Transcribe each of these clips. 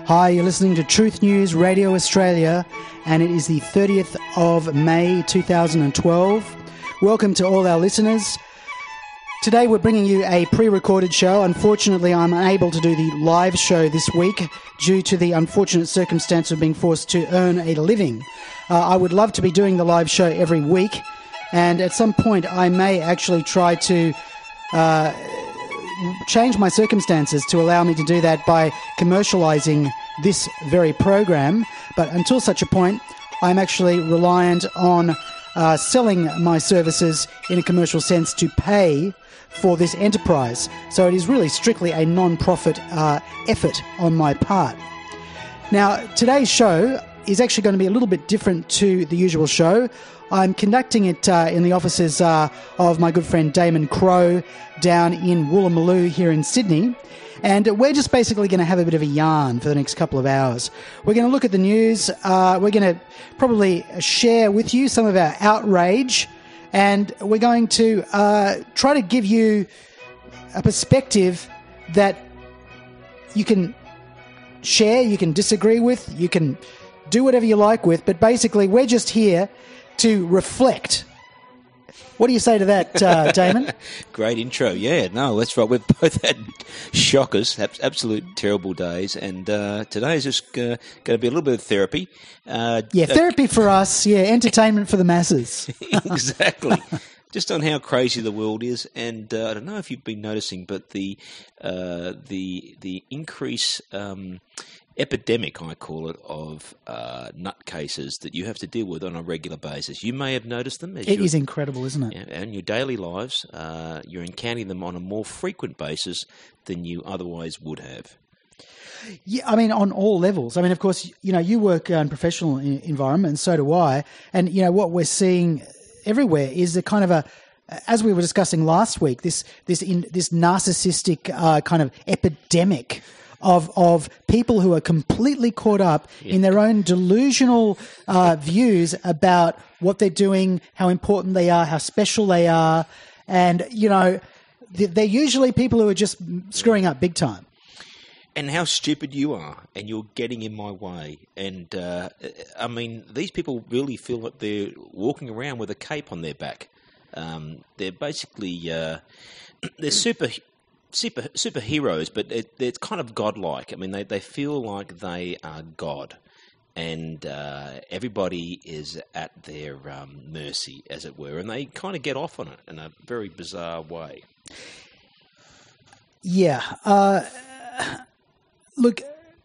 Hi, you're listening to Truth News Radio Australia, and it is the 30th of May 2012. Welcome to all our listeners. Today we're bringing you a pre-recorded show. Unfortunately, I'm unable to do the live show this week due to the unfortunate circumstance of being forced to earn a living. I would love to be doing the live show every week, and at some point I may actually try to change my circumstances to allow me to do that by commercializing this very program. But until such a point, I'm actually reliant on selling my services in a commercial sense to pay for this enterprise. So it is really strictly a non-profit effort on my part. Now, today's show is actually going to be a little bit different to the usual show. I'm conducting it in the offices of my good friend Damon Crowe down in Woolloomooloo here in Sydney. And we're just basically going to have a bit of a yarn for the next couple of hours. We're going to look at the news. We're going to probably share with you some of our outrage. And we're going to try to give you a perspective that you can share, you can disagree with, you can do whatever you like with. But basically, we're just here to reflect. What do you say to that, Damon? Great intro. Yeah, no, that's right. We've both had shockers, absolute terrible days, and today is just going to be a little bit of therapy. Therapy for us, entertainment for the masses. Exactly. Just on how crazy the world is, and I don't know if you've been noticing, but the increase epidemic, I call it, of nutcases that you have to deal with on a regular basis. You may have noticed them. It is incredible, isn't it? Yeah, in your daily lives, you're encountering them on a more frequent basis than you otherwise would have. Yeah, I mean, on all levels. I mean, of course, you work in professional environment, and so do I. And, what we're seeing everywhere is a kind of as we were discussing last week, this narcissistic kind of epidemic of people who are completely caught up in their own delusional views about what they're doing, how important they are, how special they are. And, they're usually people who are just screwing up big time. And how stupid you are, and you're getting in my way. And, I mean, these people really feel like they're walking around with a cape on their back. They're basically, they're superheroes, but it's kind of godlike. I mean, they feel like they are God, and everybody is at their mercy, as it were, and they kind of get off on it in a very bizarre way. Yeah. Look,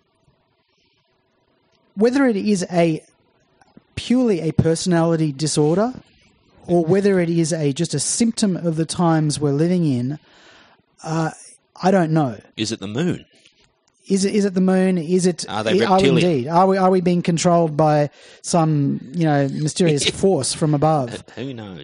whether it is purely a personality disorder, or whether it is just a symptom of the times we're living in, I don't know. Is it the moon? Is it the moon? Is it? Are they reptilian? Indeed. Are we being controlled by some mysterious force from above? Who knows?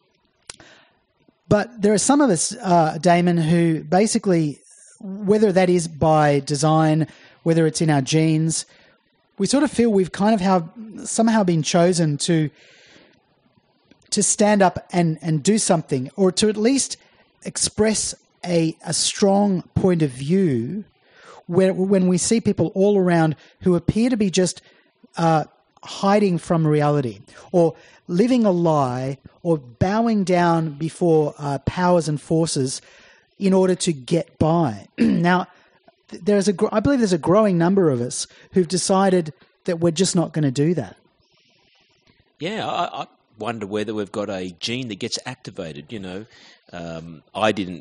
But there are some of us, Damon, who basically, whether that is by design, whether it's in our genes, we sort of feel we've kind of somehow been chosen to stand up and do something, or to at least express a strong point of view when we see people all around who appear to be just hiding from reality, or living a lie, or bowing down before powers and forces in order to get by. Now, I believe there's a growing number of us who've decided that we're just not going to do that. Yeah, I wonder whether we've got a gene that gets activated. I didn't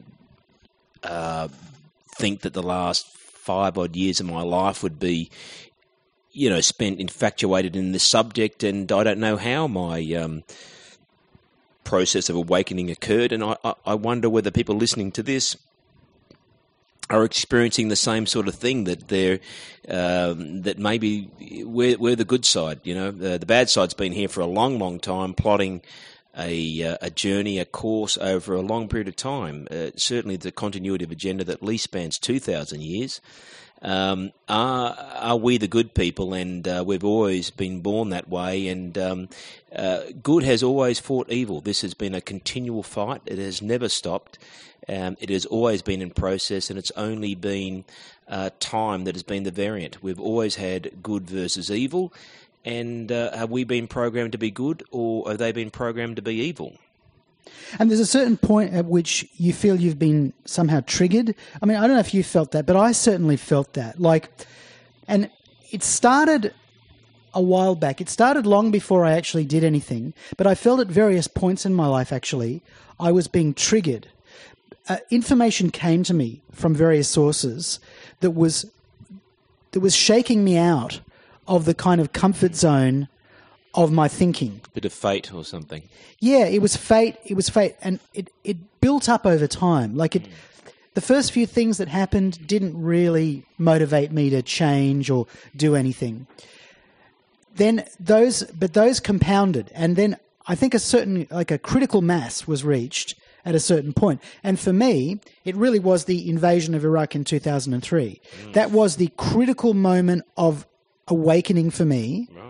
think that the last 5 odd years of my life would be, spent infatuated in this subject, and I don't know how my process of awakening occurred, and I wonder whether people listening to this are experiencing the same sort of thing, that they're that maybe we're the good side. The bad side's been here for a long, long time, plotting a journey, a course over a long period of time. Certainly the continuity of agenda that at least spans 2,000 years. Are we the good people? And we've always been born that way, and good has always fought evil. This has been a continual fight. It has never stopped. It has always been in process, and it's only been time that has been the variant. We've always had good versus evil, and have we been programmed to be good, or have they been programmed to be evil? And there's a certain point at which you feel you've been somehow triggered. I mean, I don't know if you felt that, but I certainly felt that. And it started a while back. It started long before I actually did anything, but I felt at various points in my life, actually, I was being triggered. Information came to me from various sources that was shaking me out of the kind of comfort zone of my thinking. Bit of fate or something. Yeah, it was fate. It was fate, and it built up over time. The first few things that happened didn't really motivate me to change or do anything. Then those compounded, and then I think a critical mass was reached at a certain point. And for me, it really was the invasion of Iraq in 2003. That was the critical moment of awakening for me. Right.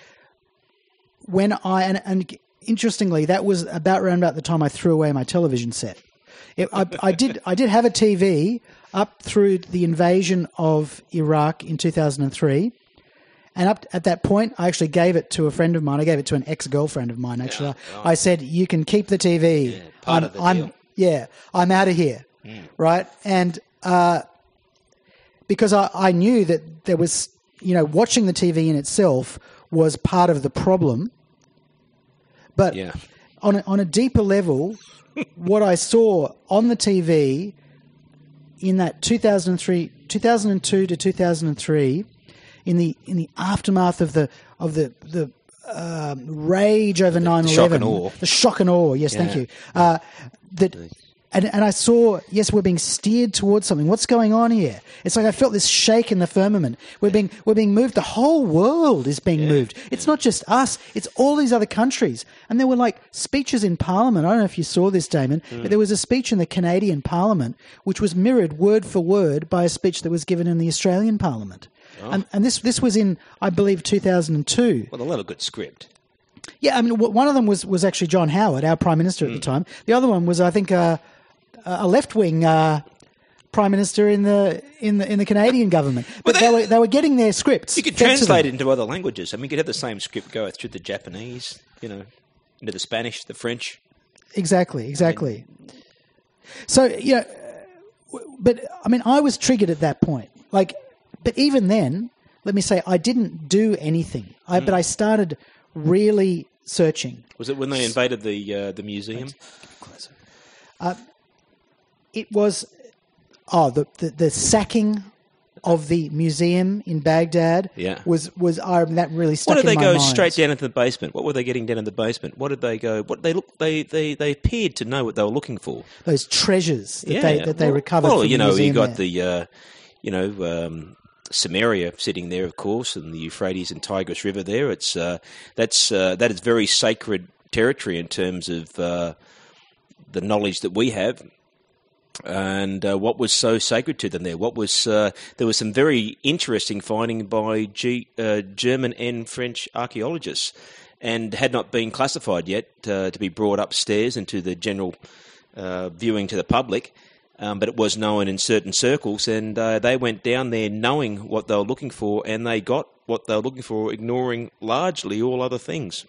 When and interestingly, that was around about the time I threw away my television set. I did have a TV up through the invasion of Iraq in 2003, and up at that point, I actually gave it to a friend of mine. I gave it to an ex-girlfriend of mine. Actually, yeah, right. I said, "You can keep the TV. Yeah, part of the deal. I'm out of here." Right, and because I knew that there was, watching the TV in itself was part of the problem. But on a deeper level, what I saw on the TV in that 2002 to 2003, in the aftermath of the rage over 9/11, the shock and awe. Yes, thank you. And I saw, yes, we're being steered towards something. What's going on here? It's like I felt this shake in the firmament. We're being moved. The whole world is being moved. It's not just us. It's all these other countries. And there were speeches in Parliament. I don't know if you saw this, Damon, but there was a speech in the Canadian Parliament which was mirrored word for word by a speech that was given in the Australian Parliament. Oh. And this was in, I believe, 2002. Well, they'll have a good script. Yeah, I mean, one of them was actually John Howard, our Prime Minister at the time. The other one was, I think, a left-wing prime minister in the Canadian government, but they were getting their scripts. You could translate it into other languages. I mean, you could have the same script go through the Japanese, into the Spanish, the French. Exactly. So but I mean, I was triggered at that point. But even then, let me say, I didn't do anything. But I started really searching. Was it when they invaded the museum? Closer. It was the sacking of the museum in Baghdad. Yeah. was that really stuck in my mind. What did they go straight down into the basement? What were they getting down in the basement? What did they go? What they appeared to know what they were looking for. Those treasures that they recovered. Well, from the museum you got the Samaria sitting there, of course, and the Euphrates and Tigris River there. It's that is very sacred territory in terms of the knowledge that we have. And what was so sacred to them there? There was some very interesting finding by German and French archaeologists, and had not been classified yet to be brought upstairs into the general viewing to the public. But it was known in certain circles, and they went down there knowing what they were looking for, and they got what they were looking for, ignoring largely all other things.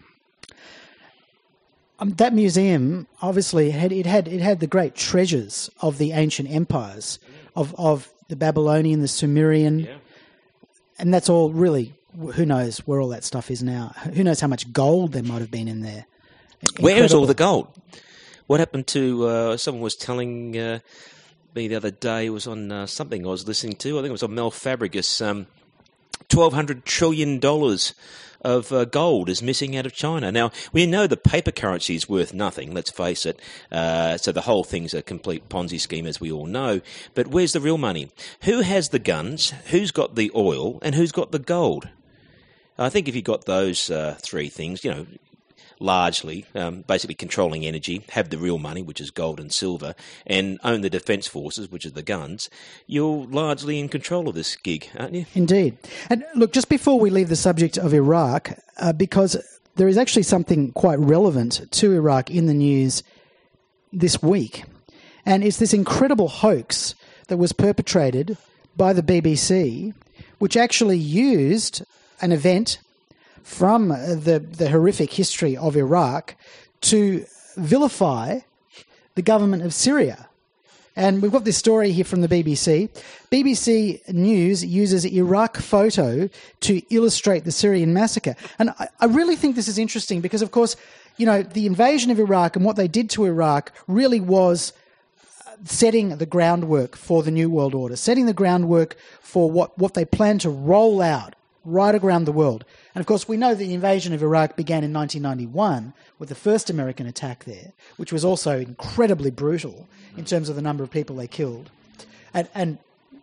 That museum obviously had the great treasures of the ancient empires, of the Babylonian, the Sumerian, and that's all really. Who knows where all that stuff is now? Who knows how much gold there might have been in there? Incredible. Where is all the gold? What happened to? Someone was telling me the other day. It was on something I was listening to. I think it was on Mel Fabregas. $1,200 trillion of gold is missing out of China. Now, we know the paper currency is worth nothing, let's face it. So the whole thing's a complete Ponzi scheme, as we all know. But where's the real money? Who has the guns? Who's got the oil? And who's got the gold? I think if you got those three things, largely, basically controlling energy, have the real money, which is gold and silver, and own the defence forces, which are the guns, you're largely in control of this gig, aren't you? Indeed. And look, just before we leave the subject of Iraq, because there is actually something quite relevant to Iraq in the news this week, and it's this incredible hoax that was perpetrated by the BBC, which actually used an event from the horrific history of Iraq to vilify the government of Syria. And we've got this story here from the BBC. BBC News uses Iraq photo to illustrate the Syrian massacre. And I really think this is interesting because, of course, you know, the invasion of Iraq and what they did to Iraq really was setting the groundwork for the New World Order, setting the groundwork for what they plan to roll out right around the world. And, of course, we know the invasion of Iraq began in 1991 with the first American attack there, which was also incredibly brutal in terms of the number of people they killed. And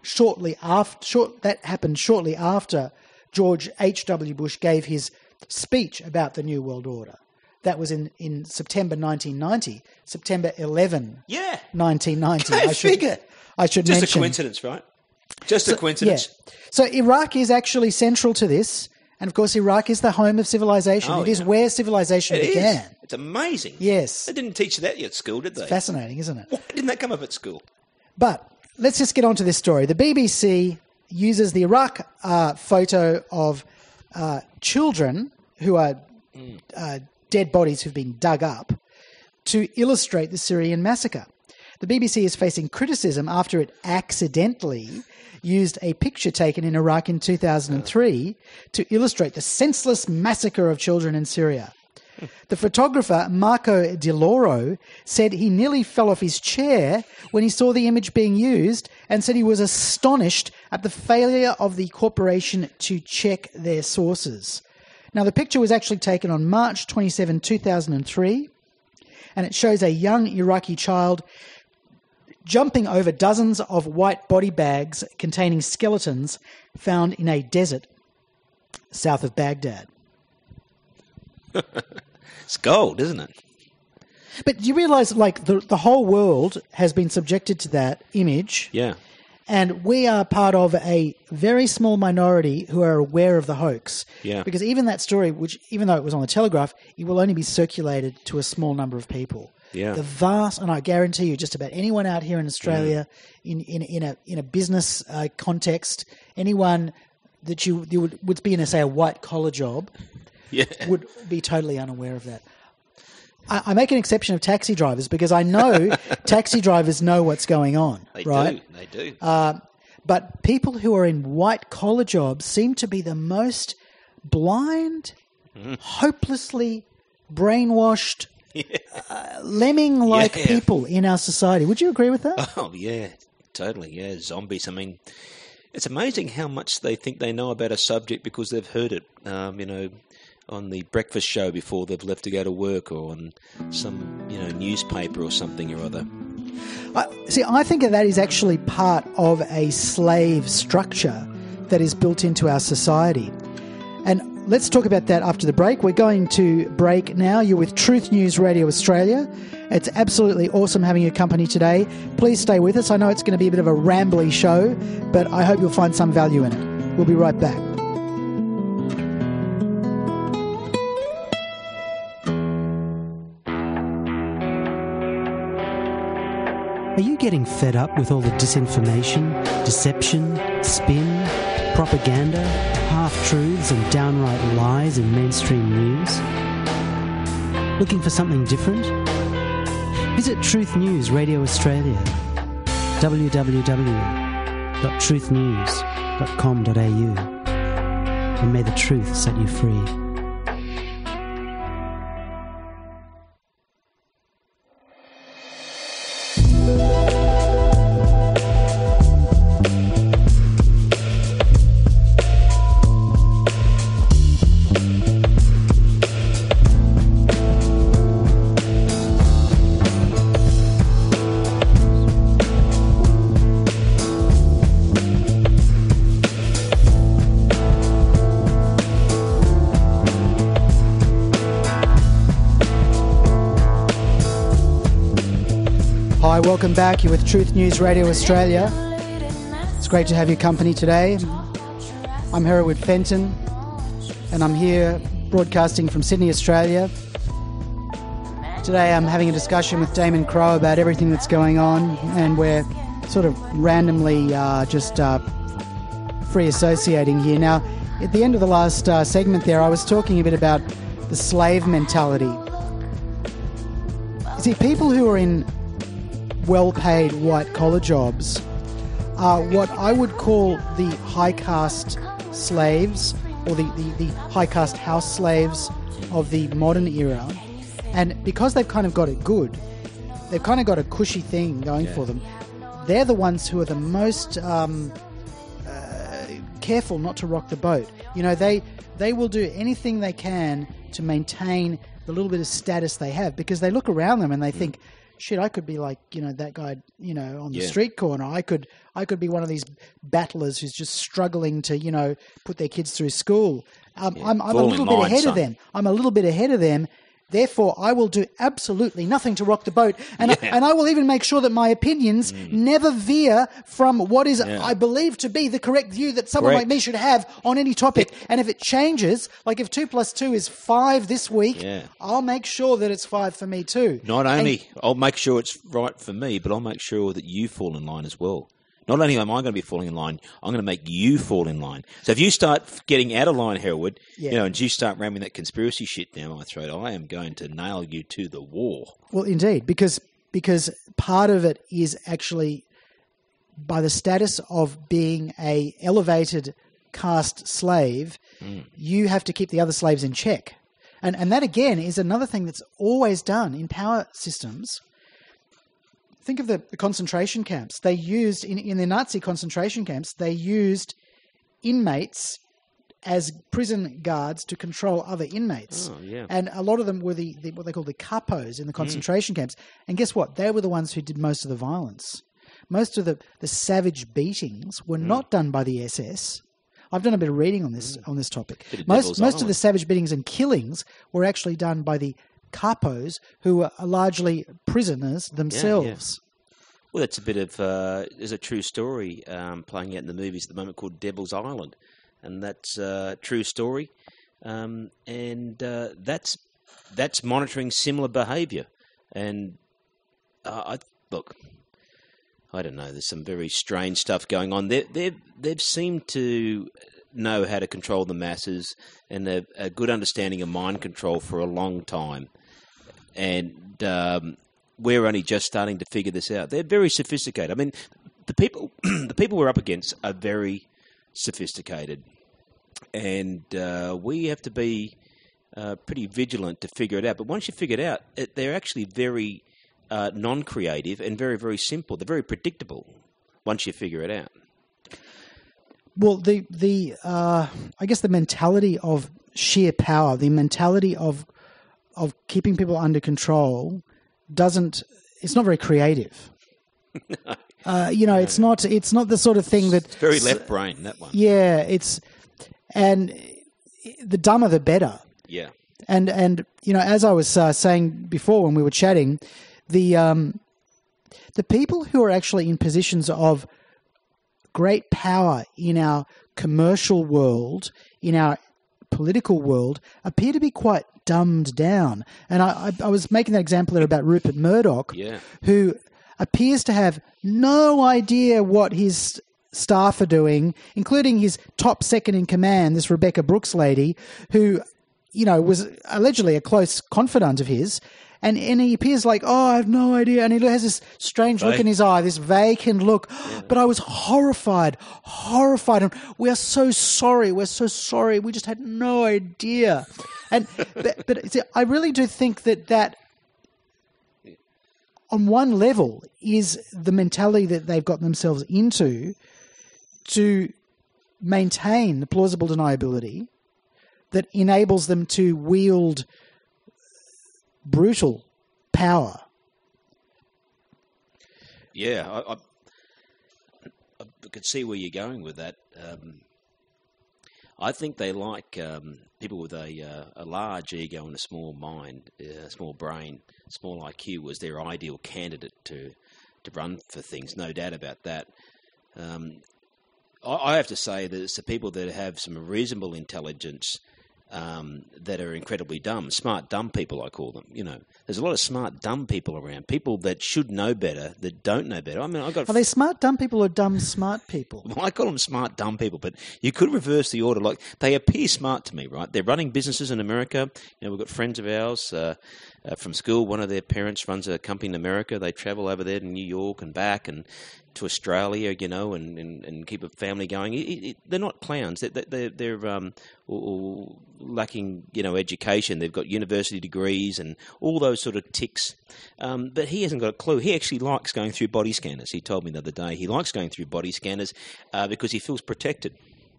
that happened shortly after George H.W. Bush gave his speech about the New World Order. That was in September 1990, September 11, 1990. Go figure. I should Just mention. a coincidence, right? Just a coincidence. Yeah. So Iraq is actually central to this. And, of course, Iraq is the home of civilization. It is where civilization began. Is. It's amazing. Yes. They didn't teach you that at school, did they? It's fascinating, isn't it? Why didn't that come up at school? But let's just get on to this story. The BBC uses the Iraq photo of children who are dead bodies who've been dug up to illustrate the Syrian massacre. The BBC is facing criticism after it accidentally used a picture taken in Iraq in 2003 to illustrate the senseless massacre of children in Syria. The photographer, Marco Di Loro, said he nearly fell off his chair when he saw the image being used and said he was astonished at the failure of the corporation to check their sources. Now, the picture was actually taken on March 27, 2003, and it shows a young Iraqi child jumping over dozens of white body bags containing skeletons found in a desert south of Baghdad. It's gold, isn't it? But do you realise, like, the whole world has been subjected to that image? Yeah. And we are part of a very small minority who are aware of the hoax. Yeah. Because even that story, which even though it was on the Telegraph, it will only be circulated to a small number of people. Yeah. The vast, and I guarantee you, just about anyone out here in Australia, in a business context, anyone that you would be in, say, a white collar job, would be totally unaware of that. I make an exception of taxi drivers because I know taxi drivers know what's going on. They do. But people who are in white collar jobs seem to be the most blind, hopelessly brainwashed, lemming-like people in our society. Would you agree with that? Oh, yeah, totally, yeah. Zombies. I mean, it's amazing how much they think they know about a subject because they've heard it, on the breakfast show before they've left to go to work or on some, newspaper or something or other. I think that is actually part of a slave structure that is built into our society. And let's talk about that after the break. We're going to break now. You're with Truth News Radio Australia. It's absolutely awesome having your company today. Please stay with us. I know it's going to be a bit of a rambly show, but I hope you'll find some value in it. We'll be right back. Are you getting fed up with all the disinformation, deception, spin, propaganda, half-truths and downright lies in mainstream news? Looking for something different? Visit Truth News Radio Australia, www.truthnews.com.au, and may the truth set you free. Hi, welcome back. You're with Truth News Radio Australia. It's great to have your company today. I'm Hereward Fenton, and I'm here broadcasting from Sydney, Australia. Today I'm having a discussion with Damon Crowe about everything that's going on, and we're sort of randomly just free associating here. Now, at the end of the last segment there, I was talking a bit about the slave mentality. You see, people who are in well-paid white-collar jobs are what I would call the high-caste slaves, or the high-caste house slaves of the modern era. And because they've kind of got it good, they've kind of got a cushy thing going for them, they're the ones who are the most careful not to rock the boat. You know, they will do anything they can to maintain the little bit of status they have, because they look around them and they think, shit, I could be like, you know, that guy, you know, on the street corner. I could be one of these battlers who's just struggling to, you know, put their kids through school. I'm a little bit ahead of them. I'm a little bit ahead of them. Therefore, I will do absolutely nothing to rock the boat. And I will even make sure that my opinions never veer from what is, I believe, to be the correct view that someone like me should have on any topic. And if it changes, like if 2 + 2 is 5 this week, I'll make sure that it's 5 for me too. Not only I'll make sure it's right for me, but I'll make sure that you fall in line as well. Not only am I going to be falling in line, I'm going to make you fall in line. So if you start getting out of line, Hereward, you know, and you start ramming that conspiracy shit down my throat, I am going to nail you to the wall. Well, indeed, because part of it is actually by the status of being a elevated caste slave, you have to keep the other slaves in check. And that, again, is another thing that's always done in power systems. Think of the concentration camps. They used, in the Nazi concentration camps, they used inmates as prison guards to control other inmates. Oh, yeah. And a lot of them were the what they call the capos in the concentration camps. And guess what? They were the ones who did most of the violence. Most of the savage beatings were not done by the SS. I've done a bit of reading on this topic. Most of the savage beatings and killings were actually done by the capos, who are largely prisoners themselves. Well, that's a bit of there's a true story playing out in the movies at the moment called Devil's Island, and that's a true story, and that's monitoring similar behaviour. And I don't know. There's some very strange stuff going on. They've seemed to know how to control the masses, and they've a good understanding of mind control for a long time. And we're only just starting to figure this out. They're very sophisticated. I mean, the people we're up against are very sophisticated, and we have to be pretty vigilant to figure it out. But once you figure it out, they're actually very non-creative and very, very simple. They're very predictable once you figure it out. Well, I guess the mentality of sheer power, the mentality of keeping people under control, it's not very creative. It's not the sort of thing that it's very left brain, that one. Yeah, and the dumber the better. Yeah. And you know, as I was saying before when we were chatting, the people who are actually in positions of great power in our commercial world, in our political world, appear to be quite dumbed down. And I was making that example there about Rupert Murdoch, who appears to have no idea what his staff are doing, including his top second in command, this Rebecca Brooks lady, who, you know, was allegedly a close confidant of his. And he appears like, oh, I have no idea. And he has this strange look in his eye, this vacant look. Yeah. But I was horrified. And we are so sorry. We're so sorry. We just had no idea. And but see, I really do think that on one level is the mentality that they've got themselves into to maintain the plausible deniability that enables them to wield brutal power. Yeah, I could see where you're going with that. I think they like people with a large ego and a small mind, a small brain, small IQ as their ideal candidate to run for things. No doubt about that. I have to say that it's the people that have some reasonable intelligence that are incredibly dumb. Smart, dumb people, I call them. You know, there's a lot of smart, dumb people around. People that should know better, that don't know better. I mean, Are they smart, dumb people or dumb, smart people? Well, I call them smart, dumb people, but you could reverse the order. Like, they appear smart to me, right? They're running businesses in America. You know, we've got friends of ours from school. One of their parents runs a company in America. They travel over there to New York and back and to Australia, you know, and keep a family going. They're not clowns. They're lacking, you know, education. They've got university degrees and all those sort of ticks. But he hasn't got a clue. He actually likes going through body scanners. He told me the other day he likes going through body scanners because he feels protected.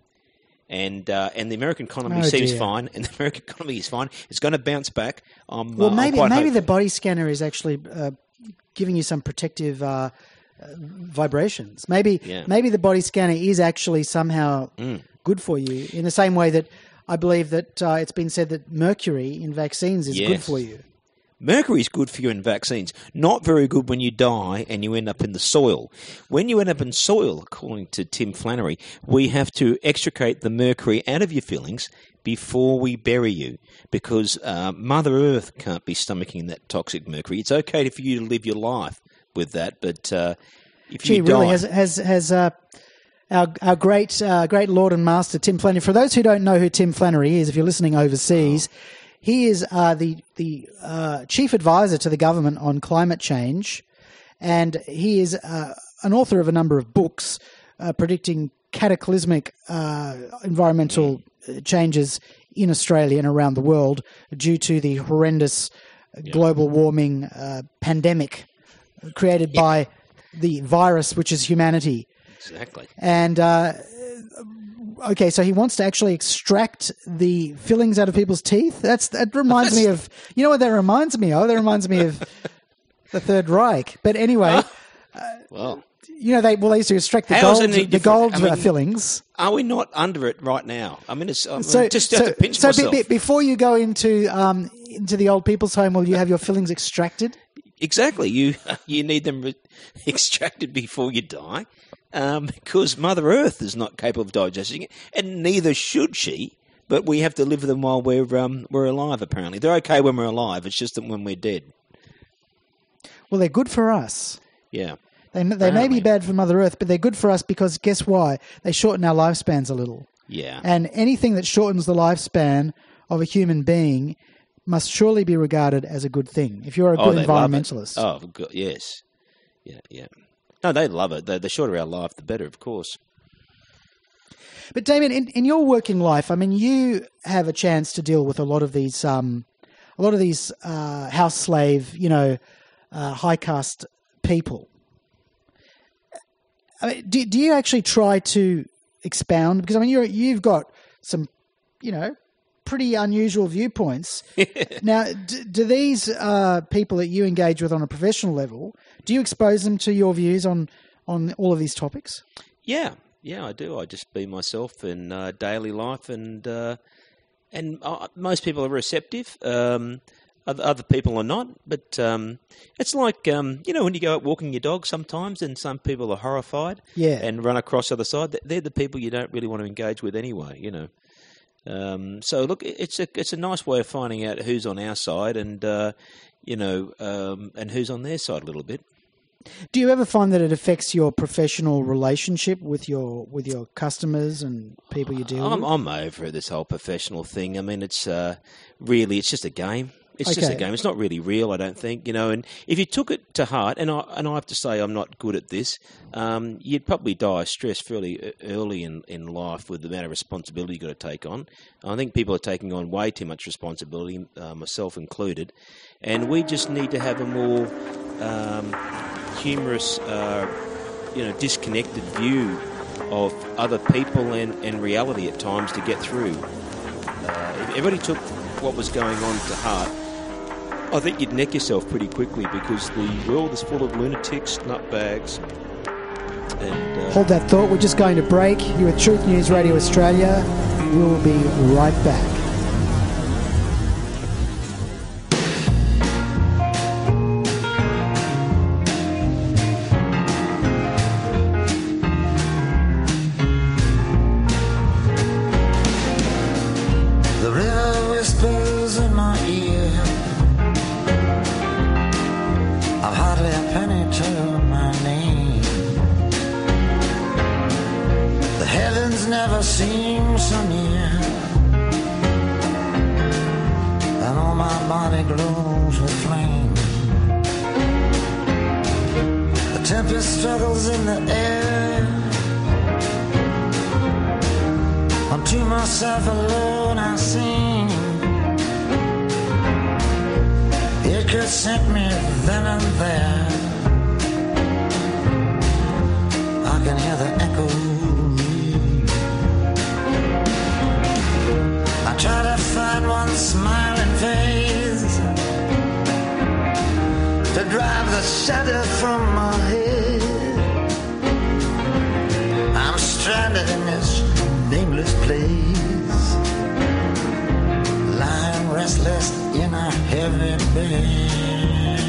And the American economy seems fine, and the American economy is fine. It's going to bounce back. Maybe the body scanner is actually giving you some protective vibrations. Maybe the body scanner is actually somehow good for you, in the same way that I believe that it's been said that mercury in vaccines is good for you. Mercury is good for you in vaccines. Not very good when you die and you end up in the soil. When you end up in soil, according to Tim Flannery, we have to extricate the mercury out of your fillings before we bury you, because Mother Earth can't be stomaching that toxic mercury. It's okay for you to live your life with that, but if you die... really has our great Lord and Master Tim Flannery. For those who don't know who Tim Flannery is, if you're listening overseas, he is the chief advisor to the government on climate change, and he is an author of a number of books predicting cataclysmic environmental changes in Australia and around the world due to the horrendous global warming pandemic created by the virus, which is humanity. Exactly. And okay, so he wants to actually extract the fillings out of people's teeth. That reminds me of, you know what that reminds me of? That reminds me of the Third Reich. But anyway, well, you know, they used to extract the gold fillings. Are we not under it right now? I mean, just have to pinch myself. Before you go into the old people's home, will you have your fillings extracted? Exactly. You need them extracted before you die. Because Mother Earth is not capable of digesting it, and neither should she. But we have to live with them while we're alive. Apparently, they're okay when we're alive. It's just that when we're dead. Well, they're good for us. Yeah, they may be bad for Mother Earth, but they're good for us because guess why? They shorten our lifespans a little. Yeah, and anything that shortens the lifespan of a human being must surely be regarded as a good thing. If you're a good environmentalist. Oh, good. Yes. Yeah. No, they love it. The shorter our life, the better, of course. But Damien, in your working life, I mean, you have a chance to deal with a lot of these house slave, high caste people. I mean, do you actually try to expound? Because I mean, you've got some, pretty unusual viewpoints. Now, do these people that you engage with on a professional level, do you expose them to your views on all of these topics? Yeah, I do. I just be myself in daily life, and most people are receptive. Other people are not, but it's like, when you go out walking your dog sometimes, and some people are horrified and run across the other side. They're the people you don't really want to engage with anyway, So look, it's a nice way of finding out who's on our side and and who's on their side a little bit. Do you ever find that it affects your professional relationship with your customers and people you deal with? I'm over this whole professional thing. I mean, it's just a game. It's just a game. It's not really real, I don't think, And if you took it to heart, and I have to say I'm not good at this, you'd probably die of stress fairly early in life with the amount of responsibility you've got to take on. I think people are taking on way too much responsibility, myself included, and we just need to have a more humorous, disconnected view of other people and reality at times to get through. If everybody took what was going on to heart, I think you'd neck yourself pretty quickly because the world is full of lunatics, nutbags. And hold that thought. We're just going to break. You're with Truth News Radio Australia. We'll be right back. The river whispers in my ear. I've hardly a penny to my name. The heavens never seem so near, and all my body glows with flame. The tempest struggles in the air. Unto myself alone I sing. It could sink me then and there. I can hear the echo ring. I try to find one smiling face to drive the shadow from my head. I'm stranded in this nameless place, lying restless in a heavy bed.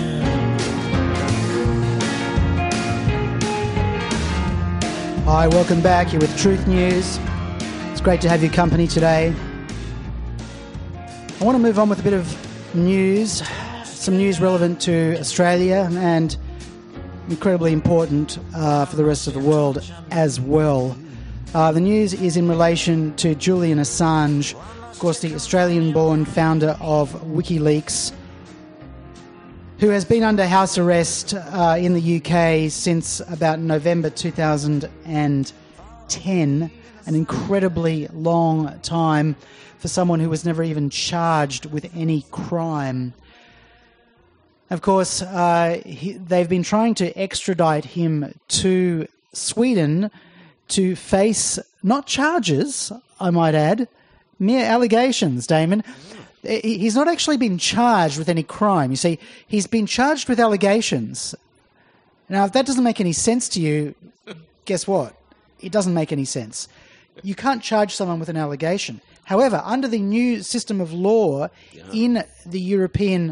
Hi, welcome back. You're with Truth News. It's great to have your company today. I want to move on with a bit of news, some news relevant to Australia and incredibly important for the rest of the world as well. The news is in relation to Julian Assange, of course, the Australian-born founder of WikiLeaks, who has been under house arrest in the UK since about November 2010, an incredibly long time for someone who was never even charged with any crime. Of course, they've been trying to extradite him to Sweden to face, not charges, I might add, mere allegations, Damon. He's not actually been charged with any crime. You see, he's been charged with allegations. Now, if that doesn't make any sense to you, guess what? It doesn't make any sense. You can't charge someone with an allegation. However, under the new system of law in the European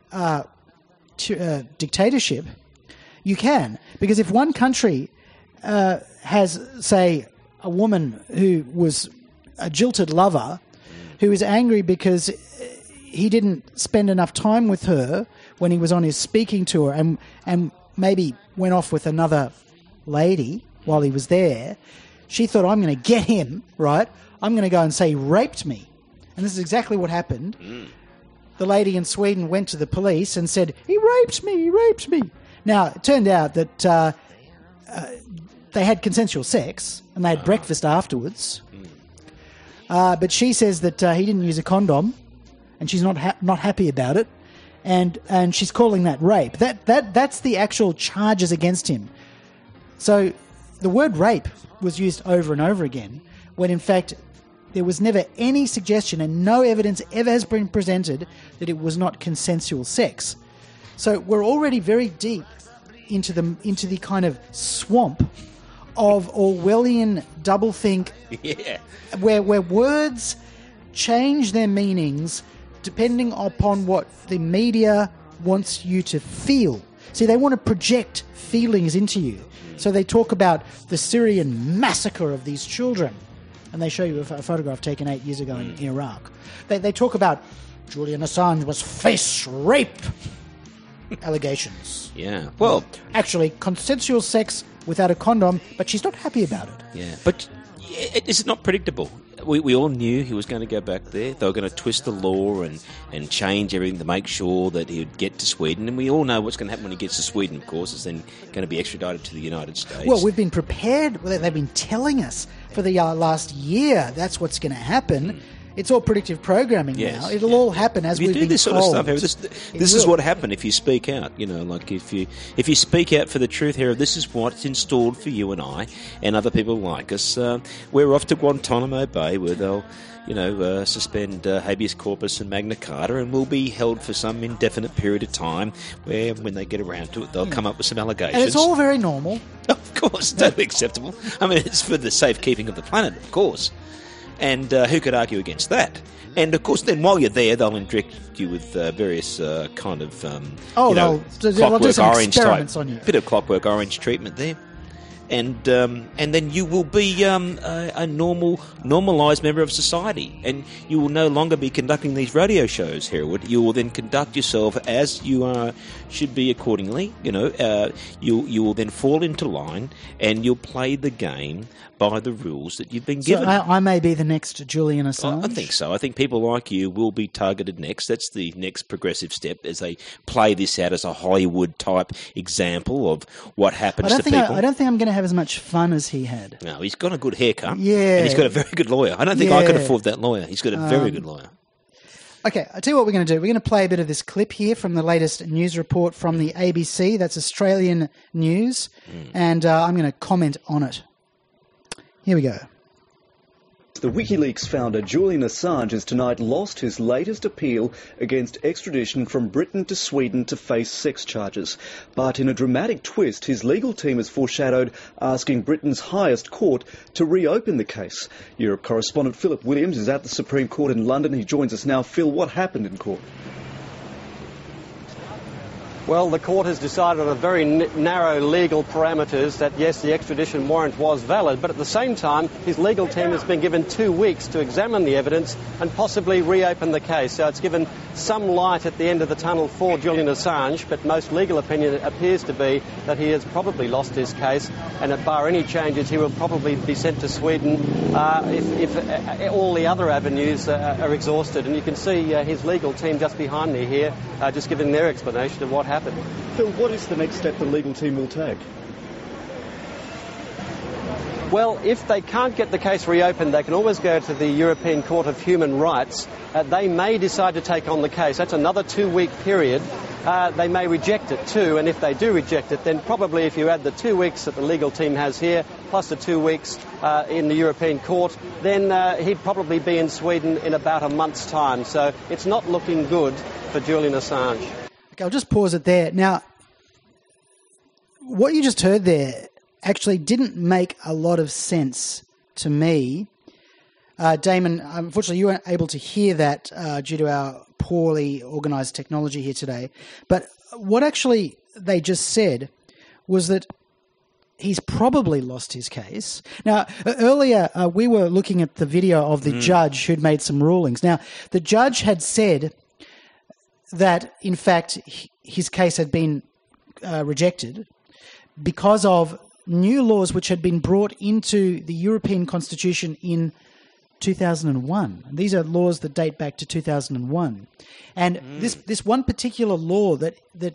dictatorship, you can. Because if one country has, say, a woman who was a jilted lover who is angry because he didn't spend enough time with her when he was on his speaking tour and maybe went off with another lady while he was there, she thought, I'm going to get him, right? I'm going to go and say he raped me. And this is exactly what happened. The lady in Sweden went to the police and said, he raped me. Now, it turned out that they had consensual sex and they had breakfast afterwards. But she says that he didn't use a condom and she's not happy about it. And she's calling that rape. That's the actual charges against him. So the word rape was used over and over again when in fact there was never any suggestion and no evidence ever has been presented that it was not consensual sex. So we're already very deep into the kind of swamp of Orwellian doublethink, where words change their meanings depending upon what the media wants you to feel. See, they want to project feelings into you. So they talk about the Syrian massacre of these children, and they show you a photograph taken 8 years ago in Iraq. They talk about Julian Assange was face rape allegations. Yeah. Well, actually, consensual sex without a condom, but she's not happy about it. Yeah. But is it not predictable? We all knew he was going to go back there. They were going to twist the law and change everything to make sure that he would get to Sweden. And we all know what's going to happen when he gets to Sweden, of course. It's then going to be extradited to the United States. Well, we've been prepared. They've been telling us for the last year that's what's going to happen. It's all predictive programming now. It'll all happen as we've been told. If you do this sort of stuff, this is what happened if you speak out. You know, like if you speak out for the truth here, this is what's installed for you and I and other people like us. We're off to Guantanamo Bay where they'll, suspend habeas corpus and Magna Carta, and we'll be held for some indefinite period of time where, when they get around to it, they'll come up with some allegations. And it's all very normal. Of course, totally acceptable. I mean, it's for the safekeeping of the planet, of course. And who could argue against that? And of course, then while you're there, they'll inject you with various kind of they'll do some experiments on you. Bit of Clockwork Orange treatment there. And then you will be a normalised member of society, and you will no longer be conducting these radio shows, Hereward. You will then conduct yourself as you should be accordingly. You will then fall into line, and you'll play the game by the rules that you've been given. So I may be the next Julian Assange? I think so. I think people like you will be targeted next. That's the next progressive step as they play this out as a Hollywood-type example of what happens to people. I don't think I'm going to have as much fun as he had. No, he's got a good haircut. Yeah. And he's got a very good lawyer. I don't think I could afford that lawyer. He's got a very good lawyer. Okay, I'll tell you what we're going to do. We're going to play a bit of this clip here from the latest news report from the ABC. That's Australian news. And I'm going to comment on it. Here we go. The WikiLeaks founder Julian Assange has tonight lost his latest appeal against extradition from Britain to Sweden to face sex charges. But in a dramatic twist, his legal team has foreshadowed asking Britain's highest court to reopen the case. Europe correspondent Philip Williams is at the Supreme Court in London. He joins us now. Phil, what happened in court? Well, the court has decided on a very narrow legal parameters that, yes, the extradition warrant was valid, but at the same time, his legal team has been given 2 weeks to examine the evidence and possibly reopen the case. So it's given some light at the end of the tunnel for Julian Assange, but most legal opinion appears to be that he has probably lost his case, and at bar any changes, he will probably be sent to Sweden if all the other avenues are exhausted. And you can see his legal team just behind me here, just giving their explanation of what happened. Phil, what is the next step the legal team will take? Well, if they can't get the case reopened, they can always go to the European Court of Human Rights. They may decide to take on the case. That's another 2-week period. They may reject it too, and if they do reject it, then probably if you add the 2 weeks that the legal team has here, plus the 2 weeks in the European Court, then he'd probably be in Sweden in about a month's time. So it's not looking good for Julian Assange. Okay, I'll just pause it there. Now, what you just heard there actually didn't make a lot of sense to me. Damon, unfortunately, you weren't able to hear that due to our poorly organised technology here today. But what actually they just said was that he's probably lost his case. Now, earlier we were looking at the video of the judge who'd made some rulings. Now, the judge had said that, in fact, his case had been rejected because of new laws which had been brought into the European Constitution in 2001. These are laws that date back to 2001. And this one particular law that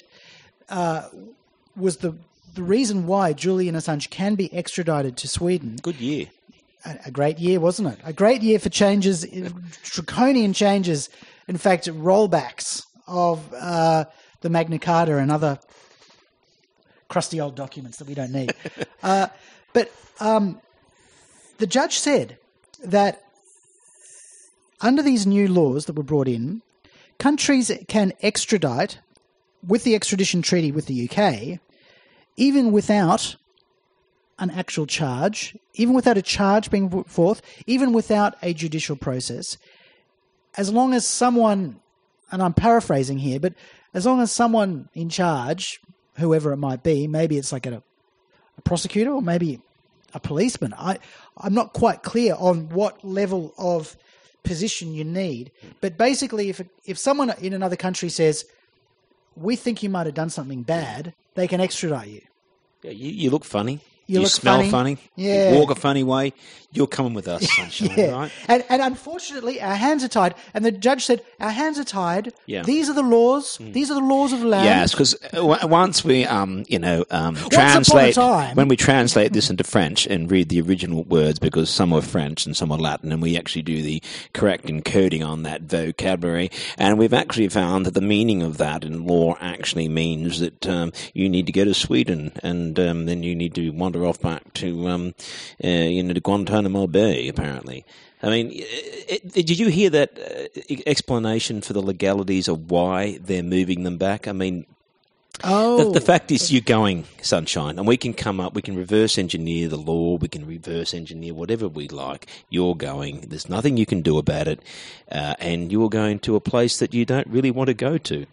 was the reason why Julian Assange can be extradited to Sweden. Good year. A great year, wasn't it? A great year for changes, draconian changes, in fact, rollbacks of the Magna Carta and other crusty old documents that we don't need. But the judge said that under these new laws that were brought in, countries can extradite with the extradition treaty with the UK, even without an actual charge, even without a charge being put forth, even without a judicial process, as long as someone, and I'm paraphrasing here, but as long as someone in charge, whoever it might be, maybe it's like a prosecutor or maybe a policeman. I'm not quite clear on what level of position you need. But basically, if someone in another country says, we think you might have done something bad, they can extradite you. Yeah, you look funny. You look smell funny. Yeah. You walk a funny way. You're coming with us, sunshine, yeah. right? And unfortunately, our hands are tied. And the judge said, our hands are tied. Yeah. These are the laws. These are the laws of the land. Yes, because once we, translate, when we translate this into French and read the original words, because some are French and some are Latin, and we actually do the correct encoding on that vocabulary, and we've actually found that the meaning of that in law actually means that you need to go to Sweden, and then you need to wander off back to to Guantanamo Bay, apparently. I mean, did you hear that explanation for the legalities of why they're moving them back? I mean, Oh. The fact is, you're going, Sunshine, and we can come up, we can reverse engineer the law, we can reverse engineer whatever we like. You're going. There's nothing you can do about it, and you're going to a place that you don't really want to go to.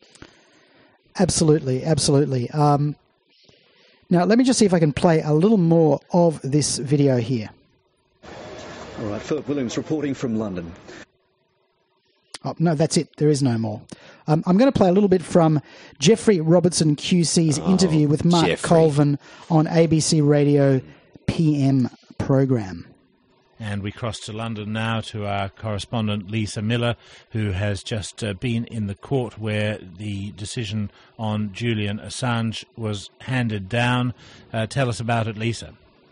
Absolutely, absolutely. Now, let me just see if I can play a little more of this video here. All right, Philip Williams reporting from London. Oh, no, that's it. There is no more. I'm going to play a little bit from Jeffrey Robertson QC's interview with Mark Jeffrey. Colvin on ABC Radio PM program. And we cross to London now to our correspondent Lisa Miller, who has just been in the court where the decision on Julian Assange was handed down. Tell us about it, Lisa.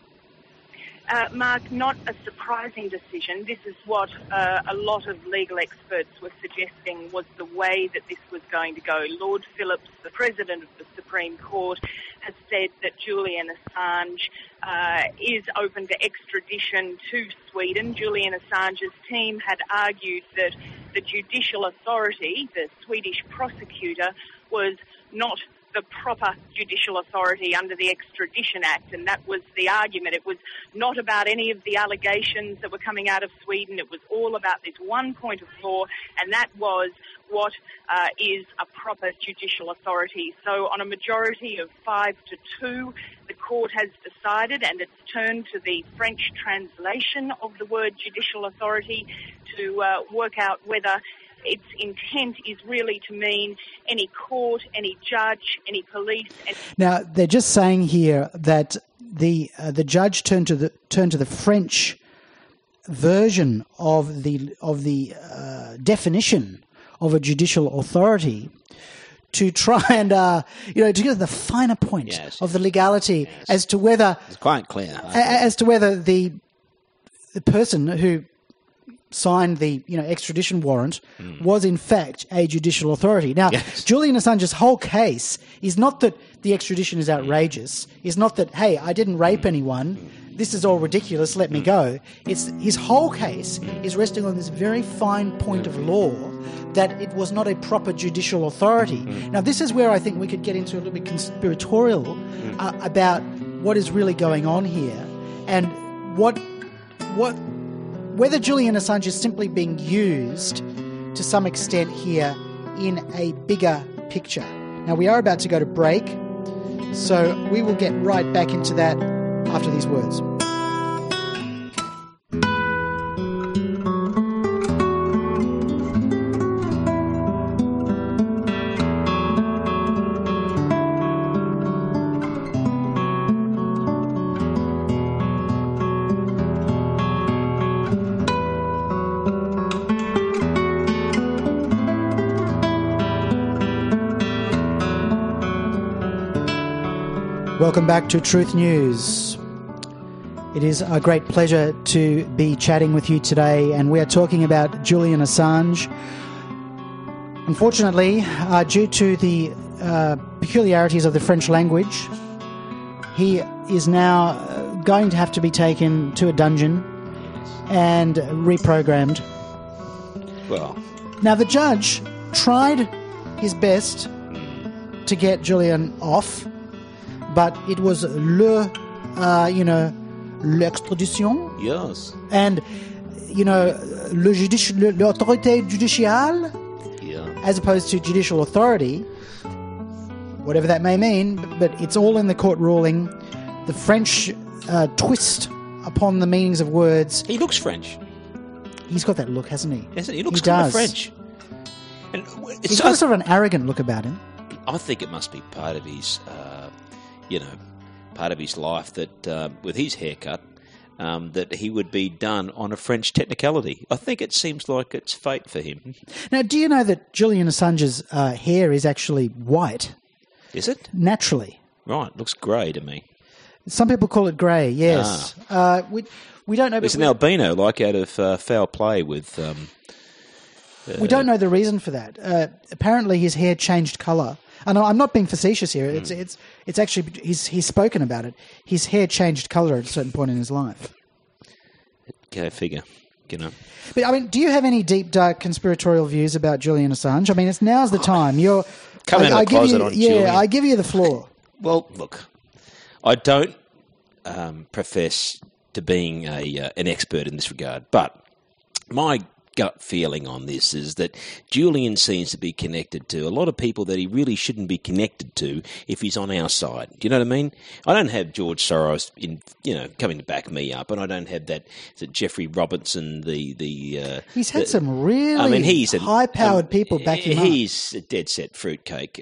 Mark, not a surprising decision. This is what a lot of legal experts were suggesting was the way that this was going to go. Lord Phillips, the President of the Supreme Court, has said that Julian Assange is open to extradition to Sweden. Julian Assange's team had argued that the judicial authority, the Swedish prosecutor, was not the proper judicial authority under the Extradition Act, and that was the argument. It was not about any of the allegations that were coming out of Sweden. It was all about this one point of law, and that was what is a proper judicial authority. So on a majority of 5-2, the court has decided, and it's turned to the French translation of the word judicial authority to work out whether its intent is really to mean any court, any judge, any police. Now, they're just saying here that the judge turned to the French version of the definition of a judicial authority to try and to get the finer point of the legality as to whether It's quite clear. as to whether the person who signed the extradition warrant was in fact a judicial authority. Now, Julian Assange's whole case is not that the extradition is outrageous, is not that, hey, I didn't rape anyone, this is all ridiculous, let me go. It's his whole case is resting on this very fine point of law that it was not a proper judicial authority. Now, this is where I think we could get into a little bit conspiratorial about what is really going on here and whether Julian Assange is simply being used to some extent here in a bigger picture. Now, we are about to go to break, so we will get right back into that after these words. Welcome back to Truth News. It is a great pleasure to be chatting with you today, and we are talking about Julian Assange. Unfortunately, due to the peculiarities of the French language, he is now going to have to be taken to a dungeon and reprogrammed. Well, now the judge tried his best to get Julian off, but it was l'extradition. yes. And, l'autorité judiciale, as opposed to judicial authority, whatever that may mean, but it's all in the court ruling. The French twist upon the meanings of words. He looks French. He's got that look, hasn't he? Yes, he looks kind of French. And He's got sort of an arrogant look about him. I think it must be part of his, part of his life that with his haircut, that he would be done on a French technicality. I think it seems like it's fate for him. Now, do you know that Julian Assange's hair is actually white? Is it? Naturally. Right, looks grey to me. Some people call it grey, yes. We don't know. It's an albino, like out of Foul Play with... we don't know the reason for that. Apparently his hair changed colour. And I'm not being facetious here. It's actually, he's spoken about it. His hair changed colour at a certain point in his life. Go figure, But, I mean, do you have any deep, dark conspiratorial views about Julian Assange? I mean, now's the time. You're Come out of the closet on Julian. I give you the floor. Well, look, I don't profess to being an expert in this regard, but my gut feeling on this is that Julian seems to be connected to a lot of people that he really shouldn't be connected to if he's on our side. Do you know what I mean? I don't have George Soros coming to back me up, and I don't have that Jeffrey Robinson. He's had some really high-powered people back him up. He's a dead set fruitcake.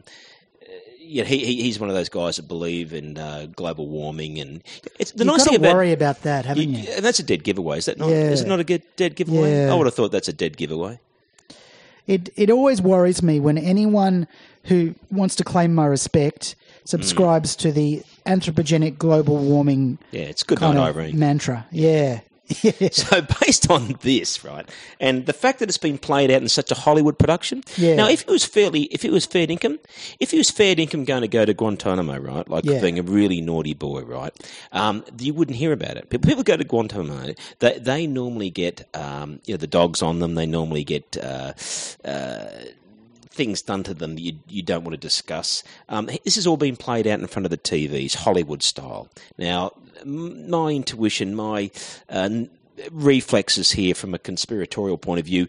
He's one of those guys that believe in global warming, and it's the nice thing about worry about that, haven't you? And that's a dead giveaway. Is that not? Yeah. Is it not a dead giveaway? Yeah. I would have thought that's a dead giveaway. It always worries me when anyone who wants to claim my respect subscribes to the anthropogenic global warming. Yeah, it's good kind night, of Irene. mantra. Yeah. So based on this, right, and the fact that it's been played out in such a Hollywood production. Yeah. Now, if it was fair income going to go to Guantanamo, right, like being a really naughty boy, right, you wouldn't hear about it. People go to Guantanamo, they normally get the dogs on them. They normally get things done to them that you don't want to discuss. This has all been played out in front of the TVs, Hollywood style. Now, my intuition, my reflexes here from a conspiratorial point of view,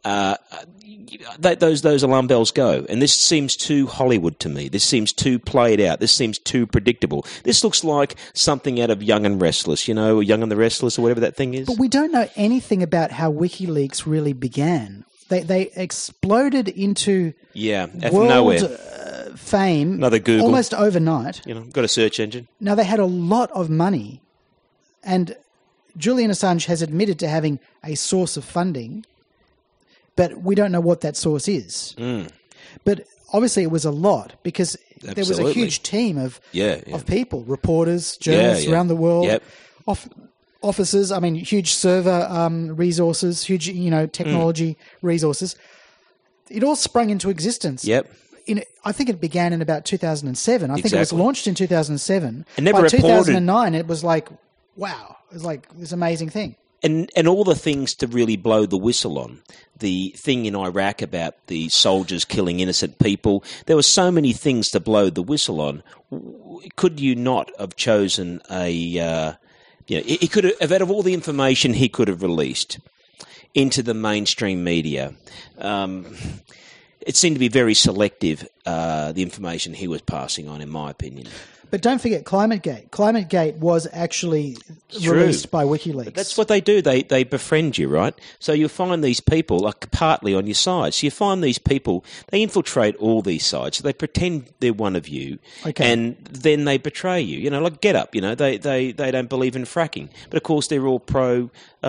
those alarm bells go. And this seems too Hollywood to me. This seems too played out. This seems too predictable. This looks like something out of Young and Restless, Young and the Restless or whatever that thing is. But we don't know anything about how WikiLeaks really began. They exploded into from nowhere. Fame, another Google, almost overnight. Got a search engine. Now, they had a lot of money, and Julian Assange has admitted to having a source of funding, but we don't know what that source is. But obviously it was a lot because there was a huge team of people, reporters, journalists around the world, officers, huge server resources, huge technology resources. It all sprung into existence. Yep. I think it began in about 2007. I think it was launched in 2007. And never By reported. 2009, it was like, wow. It was like this amazing thing. And all the things to really blow the whistle on. The thing in Iraq about the soldiers killing innocent people. There were so many things to blow the whistle on. Could you not have chosen he could have, out of all the information he could have released into the mainstream media, it seemed to be very selective, the information he was passing on, in my opinion. But don't forget ClimateGate. ClimateGate was actually released by WikiLeaks. But that's what they do. They befriend you, right? So you'll find these people like partly on your side. So you find these people, they infiltrate all these sides. So they pretend they're one of you, and then they betray you. Like GetUp. They don't believe in fracking, but of course they're all pro.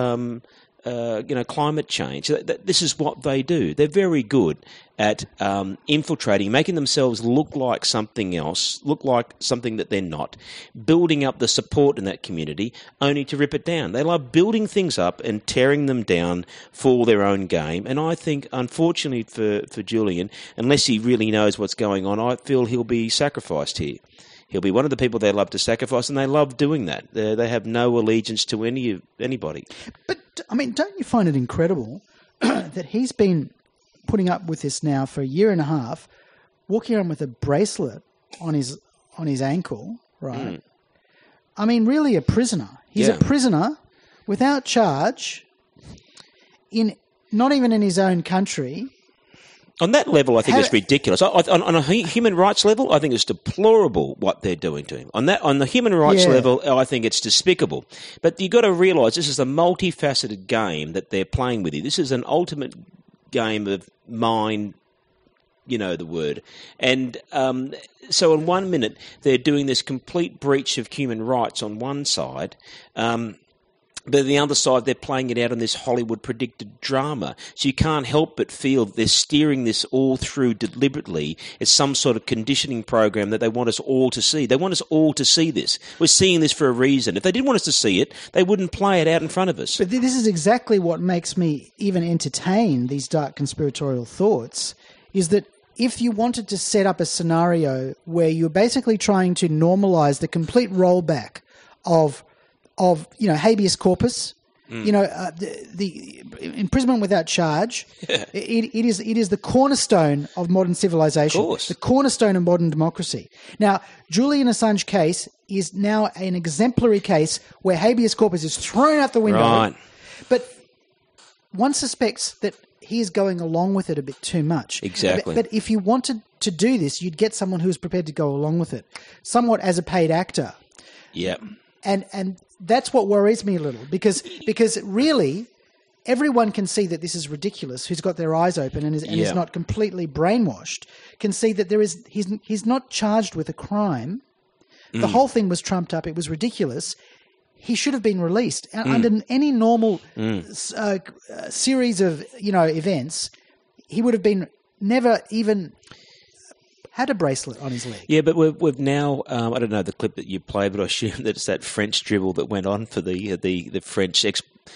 Climate change. This is what they do. They're very good at infiltrating, making themselves look like something else, look like something that they're not, building up the support in that community, only to rip it down. They love building things up and tearing them down for their own game. And I think, unfortunately for Julian, unless he really knows what's going on, I feel he'll be sacrificed here. He'll be one of the people they love to sacrifice, and they love doing that. They have no allegiance to anybody. But, don't you find it incredible that he's been putting up with this now for a year and a half, walking around with a bracelet on his ankle, right? Really a prisoner. He's a prisoner without charge, not even in his own country. On that level, I think it's ridiculous. On a human rights level, I think it's deplorable what they're doing to him. On the human rights level, I think it's despicable. But you've got to realise this is a multifaceted game that they're playing with you. This is an ultimate game of mind, the word. And so in 1 minute, they're doing this complete breach of human rights on one side, but on the other side, they're playing it out on this Hollywood predicted drama. So you can't help but feel they're steering this all through deliberately. It's some sort of conditioning program that they want us all to see. They want us all to see this. We're seeing this for a reason. If they didn't want us to see it, they wouldn't play it out in front of us. But this is exactly what makes me even entertain these dark conspiratorial thoughts, is that if you wanted to set up a scenario where you're basically trying to normalize the complete rollback of habeas corpus, the imprisonment without charge, it is the cornerstone of modern civilization, Of course. the cornerstone of modern democracy. Now, Julian Assange case is now an exemplary case where habeas corpus is thrown out the window. Right. But one suspects that he is going along with it a bit too much. Exactly. But if you wanted to do this, you'd get someone who was prepared to go along with it, somewhat as a paid actor. Yeah. And that's what worries me a little because really everyone can see that this is ridiculous. Who's got their eyes open and is not completely brainwashed can see that he's not charged with a crime. The whole thing was trumped up. It was ridiculous. He should have been released under any normal series of events. He would have been never even had a bracelet on his leg. Yeah, but we've now, I don't know the clip that you played, but I assume that it's that French dribble that went on for the French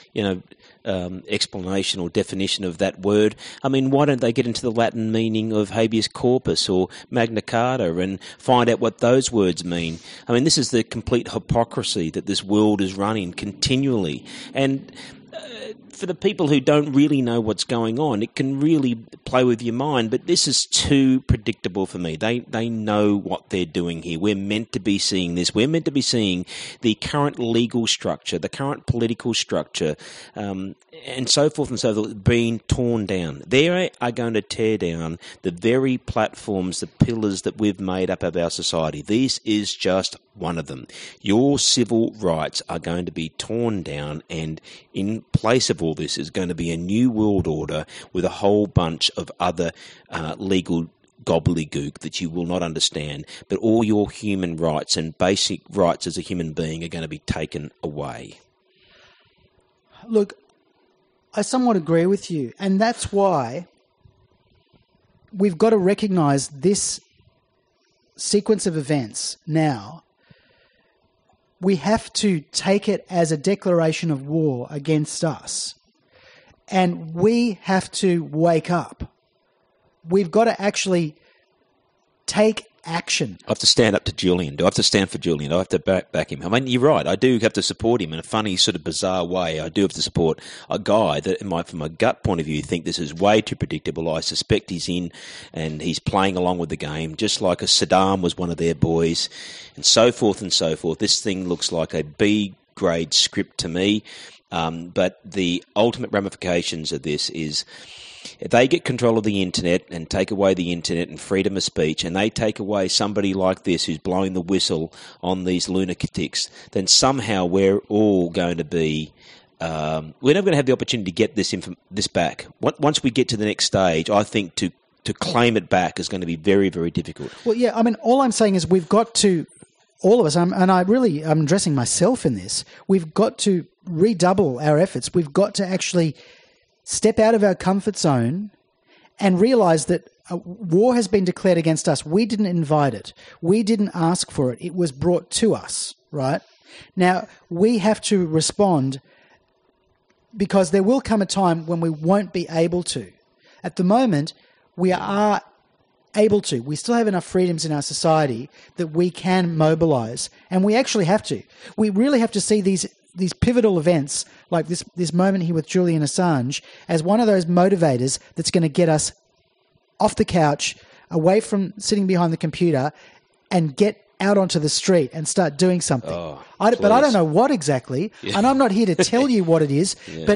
explanation or definition of that word. I mean, why don't they get into the Latin meaning of habeas corpus or Magna Carta and find out what those words mean? I mean, this is the complete hypocrisy that this world is running continually. And for the people who don't really know what's going on, it can really play with your mind, but this is too predictable for me. They know what they're doing here. We're meant to be seeing this. We're meant to be seeing the current legal structure, the current political structure, and so forth and so forth being torn down. They are going to tear down the very platforms, the pillars that we've made up of our society. This is just one of them. Your civil rights are going to be torn down, and in place of all this is going to be a new world order with a whole bunch of other legal gobbledygook that you will not understand, but all your human rights and basic rights as a human being are going to be taken away. Look, I somewhat agree with you, and that's why we've got to recognise this sequence of events now. We have to take it as a declaration of war against us. And we have to wake up. We've got to actually take action. I have to stand up to Julian. Do I have to stand for Julian? Do I have to back him? I mean, you're right. I do have to support him in a funny, sort of bizarre way. I do have to support a guy that, from my gut point of view, think this is way too predictable. I suspect he's in and he's playing along with the game, just like a Saddam was one of their boys, and so forth and so forth. This thing looks like a B-grade script to me. But the ultimate ramifications of this is if they get control of the internet and take away the internet and freedom of speech, and they take away somebody like this who's blowing the whistle on these lunatics, then somehow we're all going to be we're never going to have the opportunity to get this back. Once we get to the next stage, I think to claim it back is going to be very, very difficult. Well, yeah, I mean, all I'm saying is we've got to, all of us, I'm addressing myself in this, we've got to redouble our efforts. We've got to actually step out of our comfort zone and realise that war has been declared against us. We didn't invite it. We didn't ask for it. It was brought to us, right? Now, we have to respond because there will come a time when we won't be able to. At the moment, we are able to. We still have enough freedoms in our society that we can mobilise, and we actually have to. We really have to see these pivotal events like this moment here with Julian Assange as one of those motivators that's going to get us off the couch, away from sitting behind the computer, and get out onto the street and start doing something. But I don't know what exactly, and I'm not here to tell you what it is,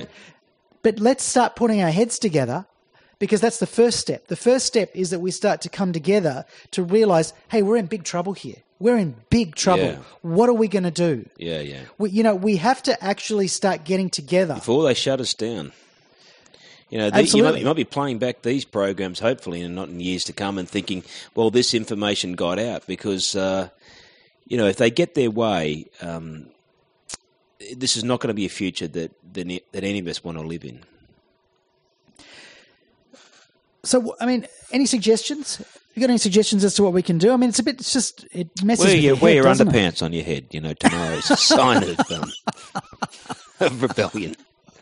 but let's start putting our heads together, because that's the first step. The first step is that we start to come together to realise, hey, we're in big trouble here. We're in big trouble. Yeah. What are we going to do? Yeah. We have to actually start getting together. Before they shut us down. You might be playing back these programs, hopefully, and not in years to come, and thinking, well, this information got out because, if they get their way, this is not going to be a future that any of us want to live in. So, I mean, any suggestions? You got any suggestions as to what we can do? I mean, it messes with your head, wear your doesn't underpants on your head, tomorrow's a sign of rebellion.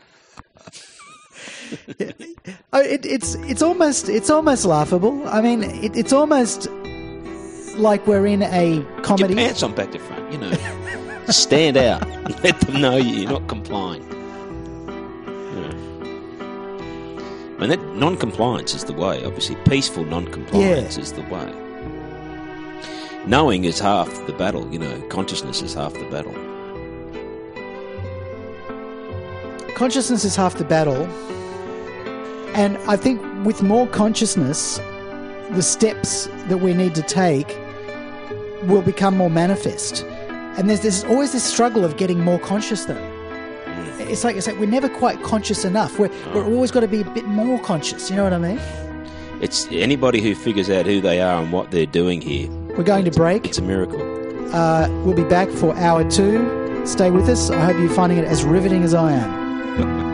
It's almost laughable. I mean, it's almost like we're in a comedy. Put your pants on back to front, stand out. Let them know you're not complying. And that non-compliance is the way, obviously. Peaceful non-compliance is the way. Knowing is half the battle, consciousness is half the battle. Consciousness is half the battle. And I think with more consciousness, the steps that we need to take will become more manifest. And there's always this struggle of getting more conscious, though. It's like we're never quite conscious enough. We're always got to be a bit more conscious. You know what I mean? It's anybody who figures out who they are and what they're doing here. We're going to break. It's a miracle. We'll be back for hour 2. Stay with us. I hope you're finding it as riveting as I am.